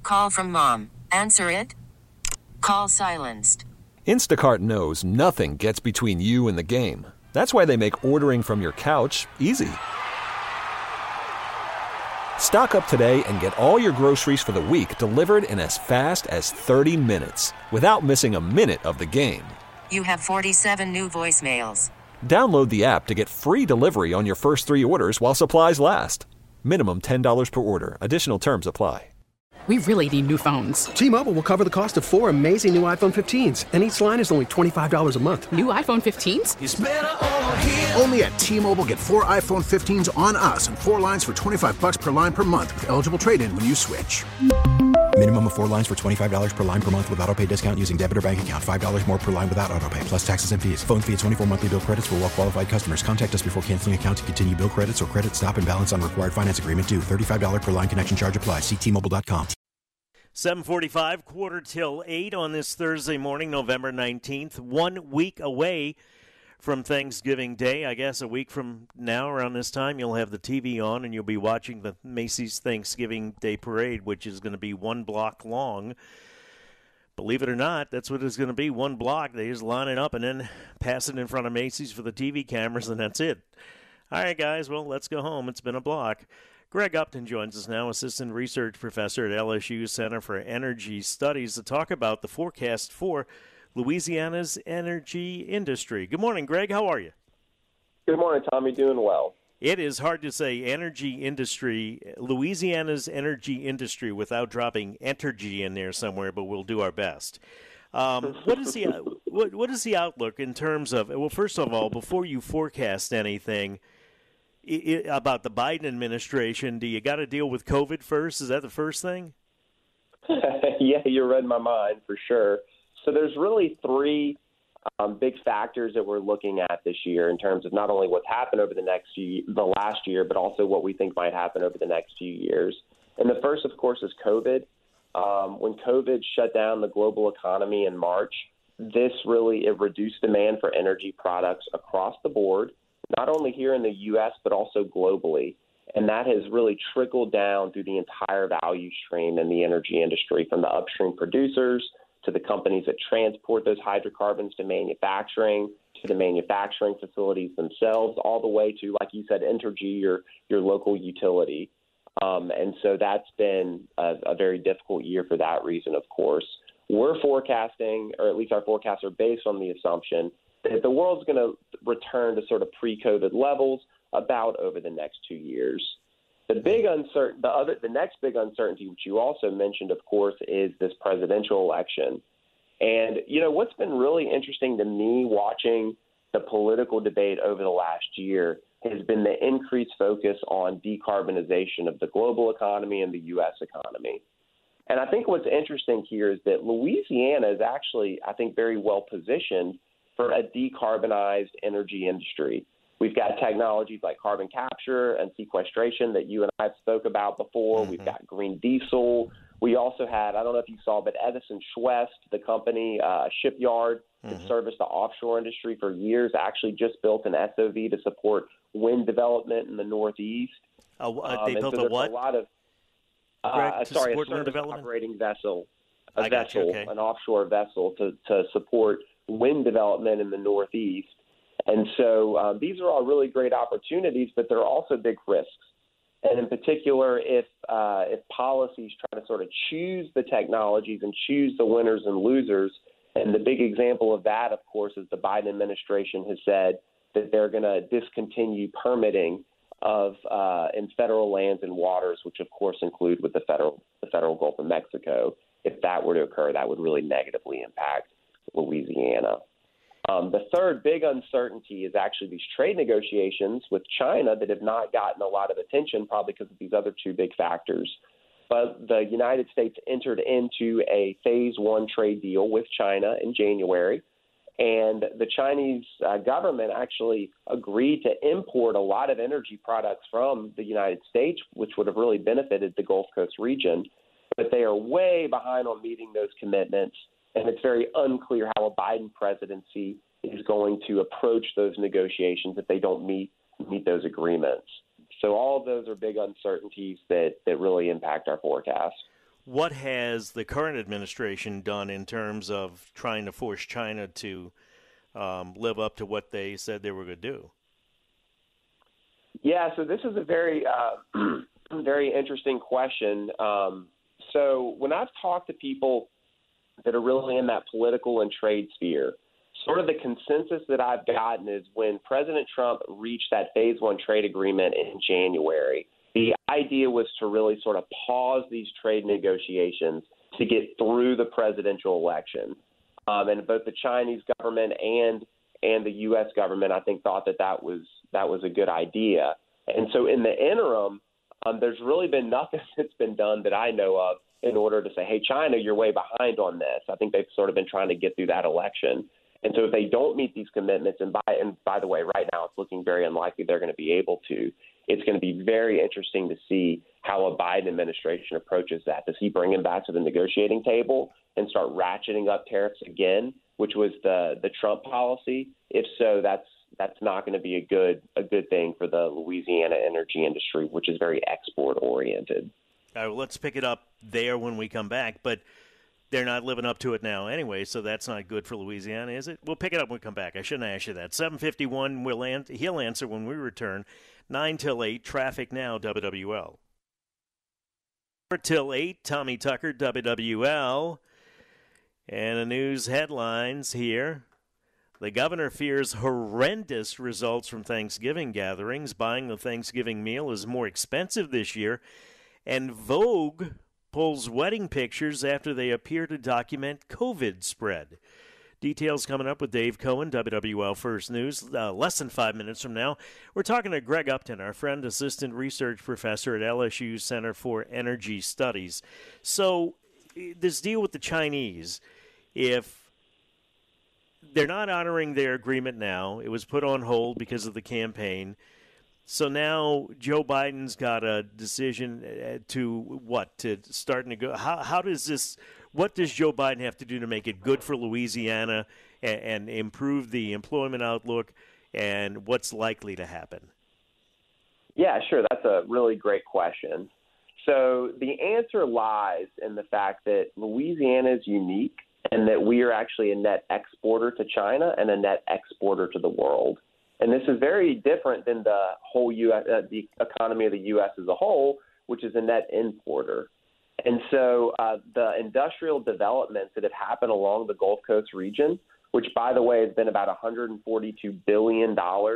Call from mom. Answer it. Call silenced. Instacart knows nothing gets between you and the game. That's why they make ordering from your couch easy. Stock up today and get all your groceries for the week delivered in as fast as 30 minutes without missing a minute of the game. You have 47 new voicemails. Download the app to get free delivery on your first 3 orders while supplies last. Minimum $10 per order. Additional terms apply. We really need new phones. T-Mobile will cover the cost of 4 amazing new iPhone 15s, and each line is only $25 a month. New iPhone 15s? It's better over here. Only at T-Mobile, get 4 iPhone 15s on us and 4 lines for $25 per line per month with eligible trade-in when you switch. Minimum of 4 lines for $25 per line per month with autopay discount using debit or bank account. $5 more per line without autopay, plus taxes and fees. Phone fee at 24 monthly bill credits for well-qualified customers. Contact us before canceling account to continue bill credits or credit stop and balance on required finance agreement due. $35 per line connection charge applies. See T-Mobile.com. 7:45, 7:45 on this Thursday morning, November 19th. 1 week away from Thanksgiving Day. I guess a week from now, around this time, you'll have the TV on and you'll be watching the Macy's Thanksgiving Day Parade, which is going to be 1 block long. Believe it or not, that's what it's going to be, 1 block. They just line it up and then pass it in front of Macy's for the TV cameras, and that's it. All right, guys, well, let's go home. It's been a block. Greg Upton joins us now, Assistant Research Professor at LSU Center for Energy Studies, to talk about the forecast for Louisiana's energy industry. Good morning, Greg. How are you? Good morning, Tommy. Doing well. It is hard to say energy industry, Louisiana's energy industry, without dropping Entergy in there somewhere, but we'll do our best. What is the outlook in terms of, well, first of all, before you forecast anything, about the Biden administration, do you got to deal with COVID first? Is that the first thing? Yeah, you read my mind for sure. So there's really 3 big factors that we're looking at this year in terms of not only what's happened over the last year, but also what we think might happen over the next few years. And the first, of course, is COVID. When COVID shut down the global economy in March, it reduced demand for energy products across the board, not only here in the U.S., but also globally. And that has really trickled down through the entire value stream in the energy industry, from the upstream producers to the companies that transport those hydrocarbons to manufacturing, to the manufacturing facilities themselves, all the way to, like you said, Entergy, your local utility. And so that's been a very difficult year for that reason, of course. We're forecasting, or at least our forecasts are based on the assumption that the world's going to return to sort of pre-COVID levels about over the next 2 years. The next big uncertainty, which you also mentioned, of course, is this presidential election. And, what's been really interesting to me watching the political debate over the last year has been the increased focus on decarbonization of the global economy and the U.S. economy. And I think what's interesting here is that Louisiana is actually, I think, very well positioned for a decarbonized energy industry. We've got technologies like carbon capture and sequestration that you and I spoke about before. Mm-hmm. We've got green diesel. We also had, I don't know if you saw, but Edison Schwest, the company, shipyard that serviced the offshore industry for years, actually just built an SOV to support wind development in the Northeast. They built a what? A lot of, a service operating vessel, an offshore vessel to support wind development in the Northeast. And so these are all really great opportunities, but there are also big risks. And in particular, if policies try to sort of choose the technologies and choose the winners and losers, and the big example of that, of course, is the Biden administration has said that they're going to discontinue permitting of in federal lands and waters, which of course include with the federal Gulf of Mexico. If that were to occur, that would really negatively impact Louisiana. The third big uncertainty is actually these trade negotiations with China that have not gotten a lot of attention, probably because of these other 2 big factors. But the United States entered into a phase 1 trade deal with China in January, and the Chinese government actually agreed to import a lot of energy products from the United States, which would have really benefited the Gulf Coast region. But they are way behind on meeting those commitments. And it's very unclear how a Biden presidency is going to approach those negotiations if they don't meet those agreements. So all of those are big uncertainties that really impact our forecast. what has the current administration done in terms of trying to force China to live up to what they said they were going to do? Yeah, so this is a very, very interesting question. So when I've talked to people that are really in that political and trade sphere, sort of the consensus that I've gotten is when President Trump reached that phase one trade agreement in January, the idea was to really sort of pause these trade negotiations to get through the presidential election. And both the Chinese government and the U.S. government, I think, thought that was a good idea. And so in the interim, there's really been nothing that's been done that I know of in order to say, hey, China, you're way behind on this. I think they've sort of been trying to get through that election. And so if they don't meet these commitments, and by the way, right now it's looking very unlikely they're going to be able to, it's going to be very interesting to see how a Biden administration approaches that. Does he bring him back to the negotiating table and start ratcheting up tariffs again, which was the Trump policy? If so, that's not going to be a good thing for the Louisiana energy industry, which is very export oriented. All right, well, let's pick it up there when we come back, but they're not living up to it now anyway, so that's not good for Louisiana, is it? We'll pick it up when we come back. I shouldn't ask you that. 7:51, he'll answer when we return. 9 till 8, traffic now, WWL. 4 till 8, Tommy Tucker, WWL. And the news headlines here. The governor fears horrendous results from Thanksgiving gatherings. Buying the Thanksgiving meal is more expensive this year. And Vogue pulls wedding pictures after they appear to document COVID spread. Details coming up with Dave Cohen, WWL First News, less than 5 minutes from now. We're talking to Greg Upton, our friend, assistant research professor at LSU Center for Energy Studies. So this deal with the Chinese, if they're not honoring their agreement now, it was put on hold because of the campaign. So now Joe Biden's got a decision to start how does this? What does Joe Biden have to do to make it good for Louisiana and improve the employment outlook? And what's likely to happen? Yeah, sure. That's a really great question. So the answer lies in the fact that Louisiana is unique and that we are actually a net exporter to China and a net exporter to the world. And this is very different than the whole U.S., the economy of the U.S. as a whole, which is a net importer. And so the industrial developments that have happened along the Gulf Coast region, which, by the way, has been about $142 billion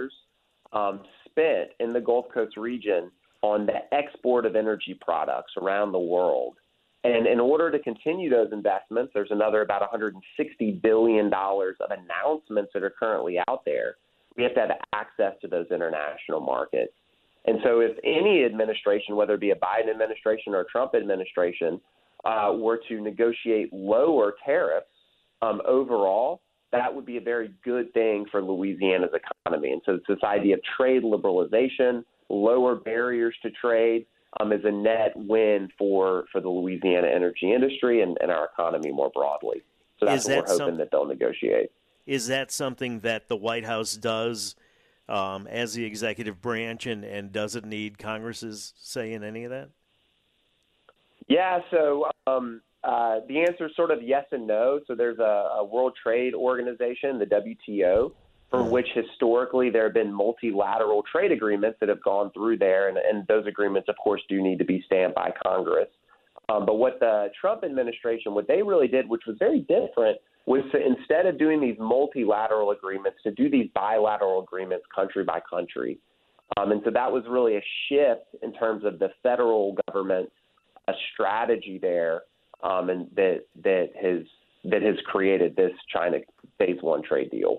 spent in the Gulf Coast region on the export of energy products around the world. And in order to continue those investments, there's another about $160 billion of announcements that are currently out there. We have to have access to those international markets. And so if any administration, whether it be a Biden administration or a Trump administration, were to negotiate lower tariffs overall, that would be a very good thing for Louisiana's economy. And so it's this idea of trade liberalization, lower barriers to trade, is a net win for the Louisiana energy industry and our economy more broadly. So that's what we're hoping that they'll negotiate. Is that something that the White House does as the executive branch, and does it need Congress's say in any of that? Yeah, so the answer is sort of yes and no. So there's a World Trade Organization, the WTO, for which historically there have been multilateral trade agreements that have gone through there, and those agreements, of course, do need to be stamped by Congress. But what the Trump administration, what they really did, which was very different, was to, instead of doing these multilateral agreements, to do these bilateral agreements country by country. And so that was really a shift in terms of the federal government's strategy there, and that has created this China phase one trade deal.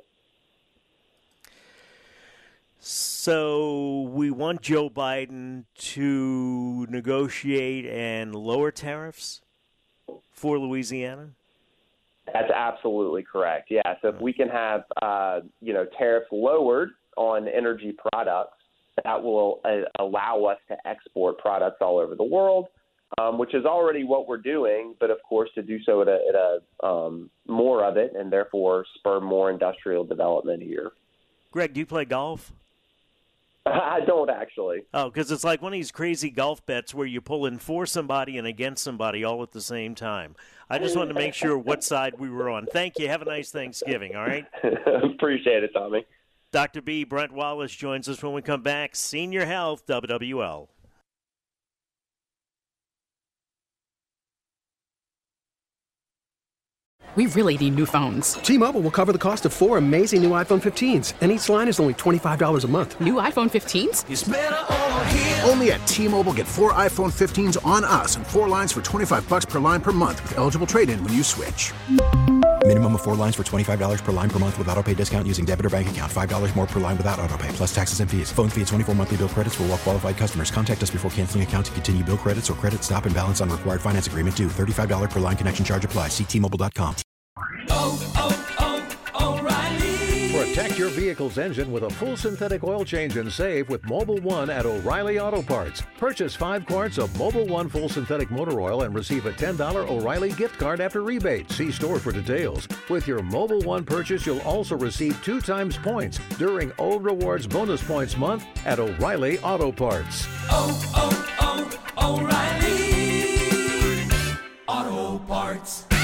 So we want Joe Biden to negotiate and lower tariffs for Louisiana? That's absolutely correct. Yeah. So if we can have, tariffs lowered on energy products, that will allow us to export products all over the world, which is already what we're doing. But of course, to do so at a more of it, and therefore spur more industrial development here. Greg, do you play golf? I don't actually. Oh, because it's like one of these crazy golf bets where you pull in for somebody and against somebody all at the same time. I just wanted to make sure what side we were on. Thank you. Have a nice Thanksgiving, all right? Appreciate it, Tommy. Dr. B, Brent Wallace, joins us when we come back. Senior Health, WWL. We really need new phones. T-Mobile will cover the cost of 4 amazing new iPhone 15s, and each line is only $25 a month. New iPhone 15s? It's better over here. Only at T-Mobile, get 4 iPhone 15s on us and 4 lines for $25 per line per month with eligible trade-in when you switch. Minimum of 4 lines for $25 per line per month with autopay discount using debit or bank account. $5 more per line without autopay, plus taxes and fees. Phone fee at 24 monthly bill credits for well-qualified customers. Contact us before canceling account to continue bill credits or credit stop and balance on required finance agreement due. $35 per line connection charge applies. See T-Mobile.com. O'Reilly. Protect your vehicle's engine with a full synthetic oil change and save with Mobil 1 at O'Reilly Auto Parts. Purchase 5 quarts of Mobil 1 full synthetic motor oil and receive a $10 O'Reilly gift card after rebate. See store for details. With your Mobil 1 purchase, you'll also receive 2 times points during O Rewards Bonus Points Month at O'Reilly Auto Parts. O'Reilly Auto Parts.